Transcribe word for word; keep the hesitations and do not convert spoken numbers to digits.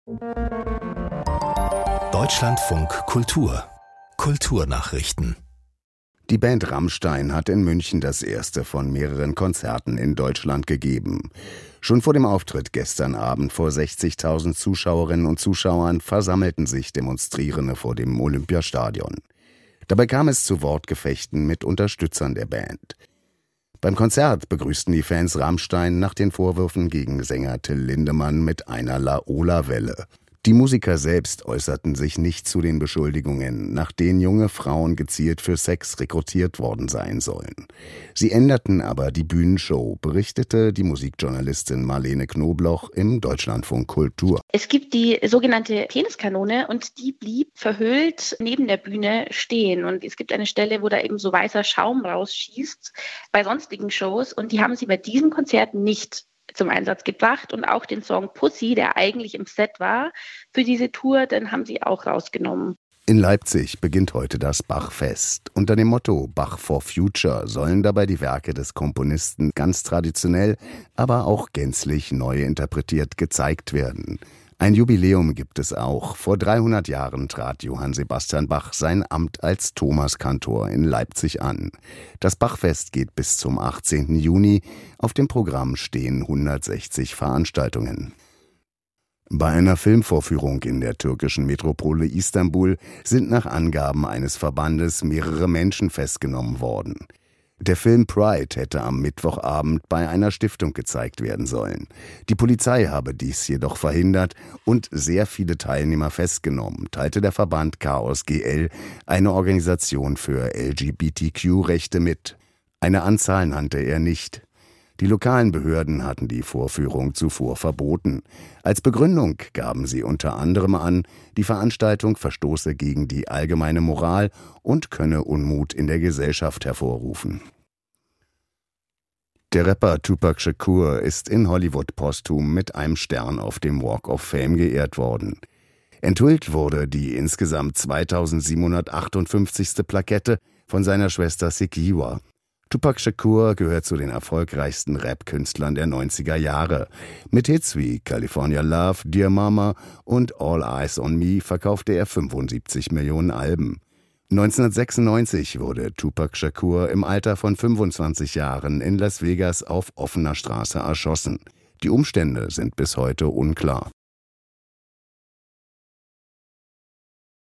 Deutschlandfunk Kultur Kulturnachrichten. Die Band Rammstein hat in München das erste von mehreren Konzerten in Deutschland gegeben. Schon vor dem Auftritt gestern Abend vor sechzigtausend Zuschauerinnen und Zuschauern versammelten sich Demonstrierende vor dem Olympiastadion. Dabei kam es zu Wortgefechten mit Unterstützern der Band. Beim Konzert begrüßten die Fans Rammstein nach den Vorwürfen gegen Sänger Till Lindemann mit einer Laola-Welle. Die Musiker selbst äußerten sich nicht zu den Beschuldigungen, nach denen junge Frauen gezielt für Sex rekrutiert worden sein sollen. Sie änderten aber die Bühnenshow, berichtete die Musikjournalistin Marlene Knobloch im Deutschlandfunk Kultur. Es gibt die sogenannte Peniskanone und die blieb verhüllt neben der Bühne stehen. Und es gibt eine Stelle, wo da eben so weißer Schaum rausschießt bei sonstigen Shows. Und die haben sie bei diesem Konzert nicht zum Einsatz gebracht, und auch den Song Pussy, der eigentlich im Set war für diese Tour, den haben sie auch rausgenommen. In Leipzig beginnt heute das Bach-Fest. Unter dem Motto Bach for Future sollen dabei die Werke des Komponisten ganz traditionell, aber auch gänzlich neu interpretiert gezeigt werden. Ein Jubiläum gibt es auch. Vor dreihundert Jahren trat Johann Sebastian Bach sein Amt als Thomaskantor in Leipzig an. Das Bachfest geht bis zum achtzehnten Juni. Auf dem Programm stehen hundertsechzig Veranstaltungen. Bei einer Filmvorführung in der türkischen Metropole Istanbul sind nach Angaben eines Verbandes mehrere Menschen festgenommen worden. Der Film Pride hätte am Mittwochabend bei einer Stiftung gezeigt werden sollen. Die Polizei habe dies jedoch verhindert und sehr viele Teilnehmer festgenommen, teilte der Verband Chaos G L, eine Organisation für L G B T Q-Rechte, mit. Eine Anzahl nannte er nicht. Die lokalen Behörden hatten die Vorführung zuvor verboten. Als Begründung gaben sie unter anderem an, die Veranstaltung verstoße gegen die allgemeine Moral und könne Unmut in der Gesellschaft hervorrufen. Der Rapper Tupac Shakur ist in Hollywood posthum mit einem Stern auf dem Walk of Fame geehrt worden. Enthüllt wurde die insgesamt zweitausendsiebenhundertachtundfünfzigste Plakette von seiner Schwester Sekiwa. Tupac Shakur gehört zu den erfolgreichsten Rap-Künstlern der neunziger Jahre. Mit Hits wie California Love, Dear Mama und All Eyes on Me verkaufte er fünfundsiebzig Millionen Alben. neunzehnhundertsechsundneunzig wurde Tupac Shakur im Alter von fünfundzwanzig Jahren in Las Vegas auf offener Straße erschossen. Die Umstände sind bis heute unklar.